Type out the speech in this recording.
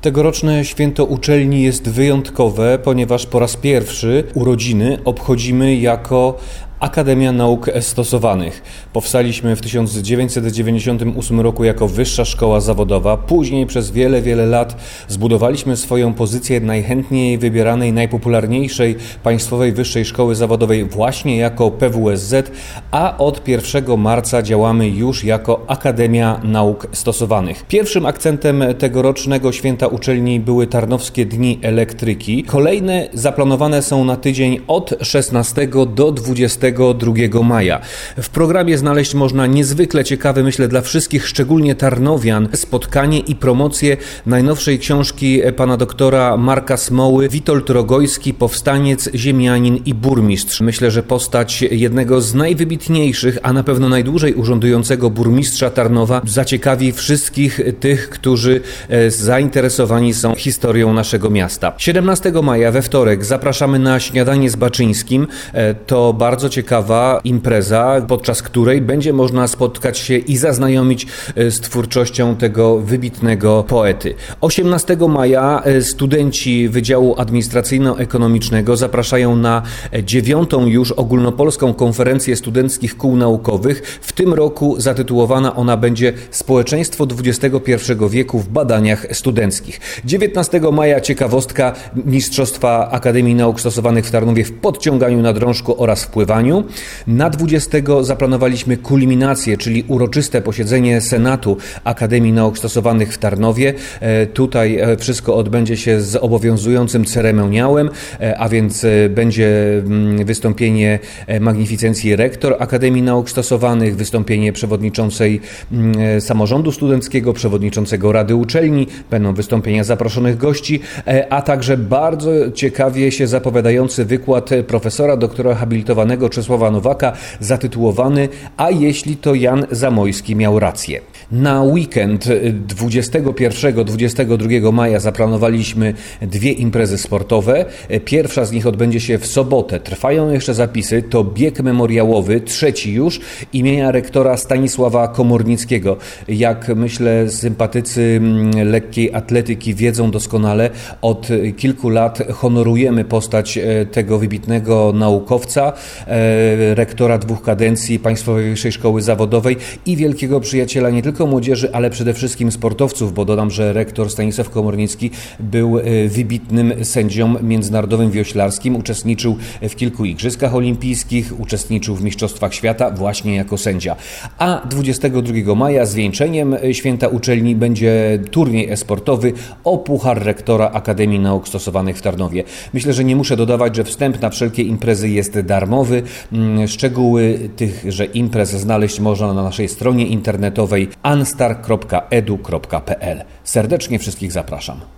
Tegoroczne święto uczelni jest wyjątkowe, ponieważ po raz pierwszy urodziny obchodzimy jako Akademia Nauk Stosowanych. Powstaliśmy w 1998 roku jako wyższa szkoła zawodowa. Później przez wiele lat zbudowaliśmy swoją pozycję najchętniej wybieranej, najpopularniejszej państwowej wyższej szkoły zawodowej właśnie jako PWSZ, a od 1 marca działamy już jako Akademia Nauk Stosowanych. Pierwszym akcentem tegorocznego święta uczelni były Tarnowskie Dni Elektryki. Kolejne zaplanowane są na tydzień od 16 do 22 maja. W programie znaleźć można niezwykle ciekawe, myślę, dla wszystkich, szczególnie tarnowian, spotkanie i promocję najnowszej książki pana doktora Marka Smoły Witold Rogojski, powstaniec, ziemianin i burmistrz. Myślę, że postać jednego z najwybitniejszych, a na pewno najdłużej urzędującego burmistrza Tarnowa zaciekawi wszystkich tych, którzy zainteresowani są historią naszego miasta. 17 maja we wtorek zapraszamy na śniadanie z Baczyńskim. To bardzo ciekawa impreza, podczas której będzie można spotkać się i zaznajomić z twórczością tego wybitnego poety. 18 maja studenci Wydziału Administracyjno-Ekonomicznego zapraszają na 9. już ogólnopolską konferencję studenckich kół naukowych. W tym roku zatytułowana ona będzie Społeczeństwo XXI wieku w badaniach studenckich. 19 maja ciekawostka Mistrzostwa Akademii Nauk Stosowanych w Tarnowie w podciąganiu na drążku oraz w pływaniu. Na 20 zaplanowaliśmy kulminację, czyli uroczyste posiedzenie Senatu Akademii Nauk Stosowanych w Tarnowie. Tutaj wszystko odbędzie się z obowiązującym ceremoniałem, a więc będzie wystąpienie magnificencji rektor Akademii Nauk Stosowanych, wystąpienie przewodniczącej samorządu studenckiego, przewodniczącego Rady Uczelni, będą wystąpienia zaproszonych gości, a także bardzo ciekawie się zapowiadający wykład profesora doktora habilitowanego Czesława Nowaka zatytułowany „A jeśli to Jan Zamojski miał rację”. Na weekend 21-22 maja zaplanowaliśmy 2 imprezy sportowe. Pierwsza z nich odbędzie się w sobotę. Trwają jeszcze zapisy. To bieg memoriałowy, 3. już, imienia rektora Stanisława Komornickiego. Jak myślę, sympatycy lekkiej atletyki wiedzą doskonale, od kilku lat honorujemy postać tego wybitnego naukowca, rektora 2 kadencji Państwowej Wyższej Szkoły Zawodowej i wielkiego przyjaciela nie tylko młodzieży, ale przede wszystkim sportowców, bo dodam, że rektor Stanisław Komornicki był wybitnym sędzią międzynarodowym wioślarskim, uczestniczył w kilku igrzyskach olimpijskich, uczestniczył w mistrzostwach świata właśnie jako sędzia. A 22 maja zwieńczeniem święta uczelni będzie turniej e-sportowy o Puchar Rektora Akademii Nauk Stosowanych w Tarnowie. Myślę, że nie muszę dodawać, że wstęp na wszelkie imprezy jest darmowy. Szczegóły tychże imprez znaleźć można na naszej stronie internetowej anstar.edu.pl. Serdecznie wszystkich zapraszam.